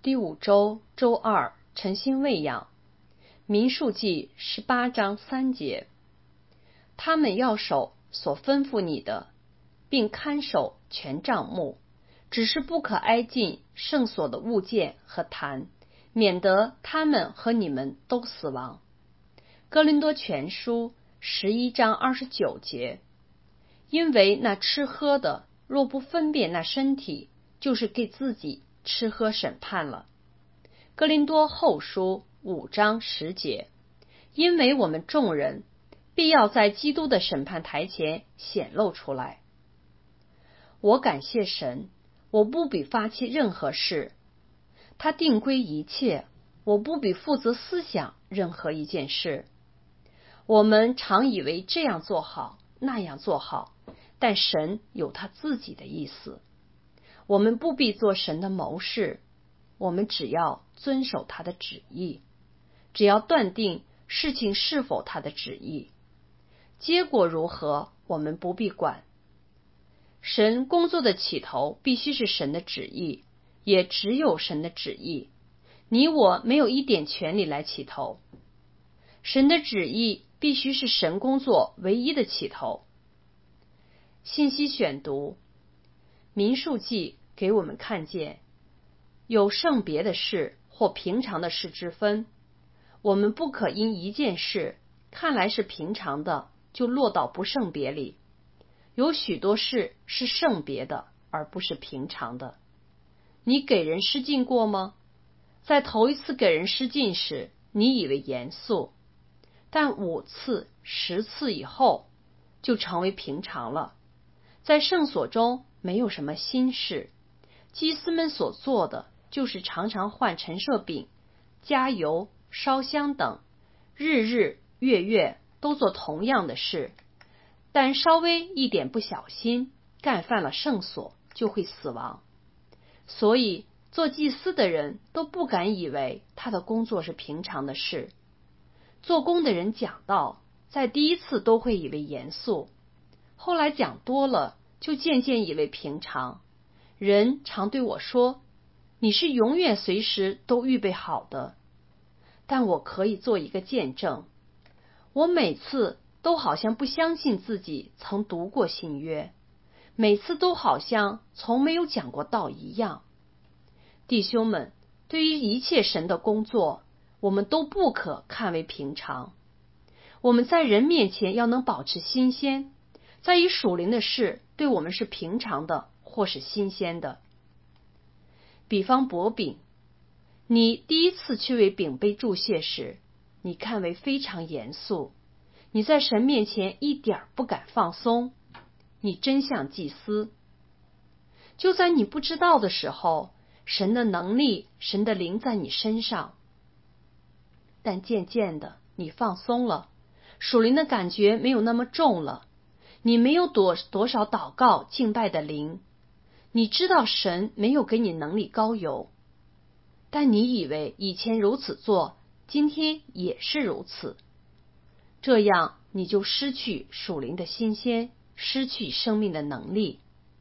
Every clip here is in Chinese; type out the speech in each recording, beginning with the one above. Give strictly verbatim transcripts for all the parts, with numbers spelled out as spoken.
第五周周二，晨星喂养。民数记十八章三节，他们要守所吩咐你的，并看守全帐幕，只是不可挨近圣所的物件和坛，免得他们和你们都死亡。哥林多前书十一章二十九节，因为那吃喝的，若不分辨那身体，就是给自己吃喝审判了。哥林多后书五章十节，因为我们众人必要在基督的审判台前显露出来。我感谢神，我不比发起任何事，他定规一切，我不比负责思想任何一件事。我们常以为这样做好，那样做好，但神有他自己的意思。我们不必做神的谋士，我们只要遵守他的旨意，只要断定事情是否他的旨意，结果如何我们不必管。神工作的起头必须是神的旨意，也只有神的旨意，你我没有一点权利来起头。神的旨意必须是神工作唯一的起头。信息选读，民数记给我们看见有圣别的事或平常的事之分，我们不可因一件事看来是平常的就落到不圣别里。有许多事是圣别的，而不是平常的。你给人施禁过吗？在头一次给人施禁时，你以为严肃，但五次、十次以后就成为平常了。在圣所中没有什么新事，祭司们所做的就是常常换陈设饼、加油、烧香等，日日月月都做同样的事，但稍微一点不小心干犯了圣所，就会死亡。所以做祭司的人都不敢以为他的工作是平常的事。做工的人讲道，在第一次都会以为严肃，后来讲多了，就渐渐以为平常。人常对我说，你是永远随时都预备好的。但我可以做一个见证，我每次都好像不相信自己曾读过新约，每次都好像从没有讲过道一样。弟兄们，对于一切神的工作，我们都不可看为平常。我们在人面前要能保持新鲜，在于属灵的事对我们是平常的或是新鲜的。比方薄饼，你第一次去为饼杯注谢时，你看为非常严肃，你在神面前一点不敢放松，你真像祭司。就在你不知道的时候，神的能力、神的灵在你身上，但渐渐的你放松了，属灵的感觉没有那么重了，你没有多多少祷告敬拜的灵，你知道神没有给你能力膏油，但你以为以前如此做，今天也是如此，这样你就失去属灵的新鲜，失去生命的能力。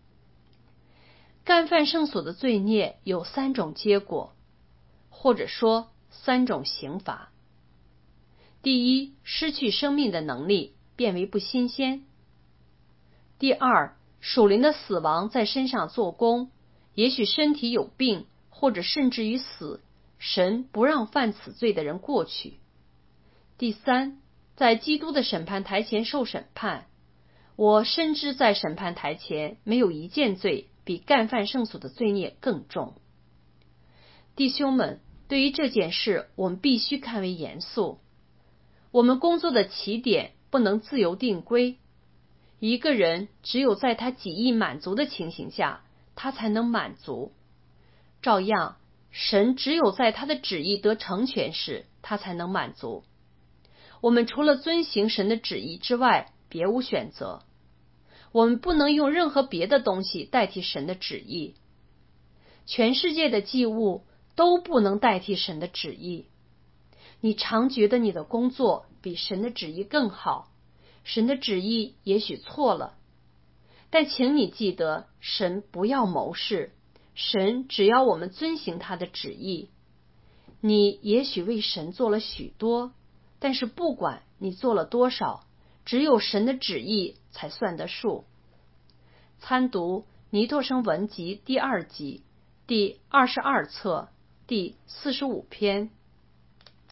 干犯圣所的罪孽有三种结果，或者说三种刑罚。第一，失去生命的能力，变为不新鲜。第二，属灵的死亡在身上做工，也许身体有病，或者甚至于死，神不让犯此罪的人过去。第三，在基督的审判台前受审判，我深知在审判台前没有一件罪比干犯圣所的罪孽更重。弟兄们，对于这件事我们必须看为严肃。我们工作的起点不能自由定规，一个人只有在他己意满足的情形下，他才能满足。照样，神只有在他的旨意得成全时，他才能满足。我们除了遵行神的旨意之外，别无选择。我们不能用任何别的东西代替神的旨意。全世界的祭物都不能代替神的旨意。你常觉得你的工作比神的旨意更好，神的旨意也许错了，但请你记得，神不要谋士， 神只要我们遵行他的旨意。你也许为神做了许多，但是不管你做了多少，只有神的旨意才算得数。参读尼托生文集第二集第二十二册第四十五篇。